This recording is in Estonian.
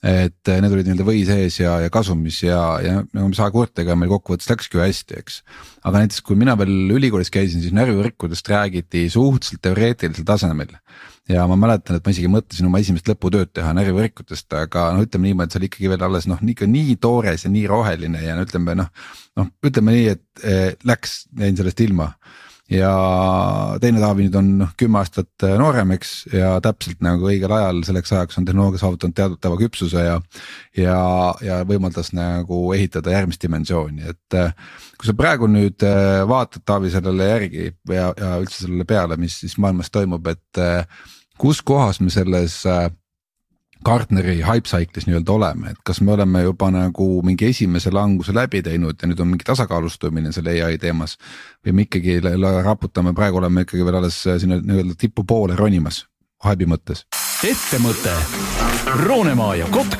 et need olid nii-öelda või sees ja kasumis ja nagu me Saekoortega meil kokkuvõttes läkski ju hästi, eks. Aga näiteks kui mina veel ülikoolis käisin, siis närvivõrkudest räägiti suhteliselt teoreetilisel tasemel. Ja ma mäletan, et ma isegi mõtlesin oma esimest lõputööd teha närvivõrkudest, aga ütleme niimoodi, et see oli ikkagi veel alles nii toores ja nii roheline ja ütleme nii, et jäin sellest ilma. Ja teine Taavi nüüd on 10 aastat noorem, eks, ja täpselt nagu õigel ajal selleks ajaks on tehnoloogia saavutanud teadutava küpsuse ja võimaldas nagu ehitada järgmist dimensiooni, et kui sa praegu nüüd vaatad Taavi sellele järgi ja üldse sellele peale, mis siis maailmas toimub, et kus kohas me selles Gartneri hype cycle'is nii-öelda oleme, et kas me oleme juba nagu mingi esimese languse läbi teinud ja nüüd on mingi tasakaalustumine selle AI teemas või me ikkagi raputame, praegu oleme ikkagi veel alles sinna nii-öelda tipu poole ronimas hype'i mõttes. Ettemõte, Roonemaa ja Kotka.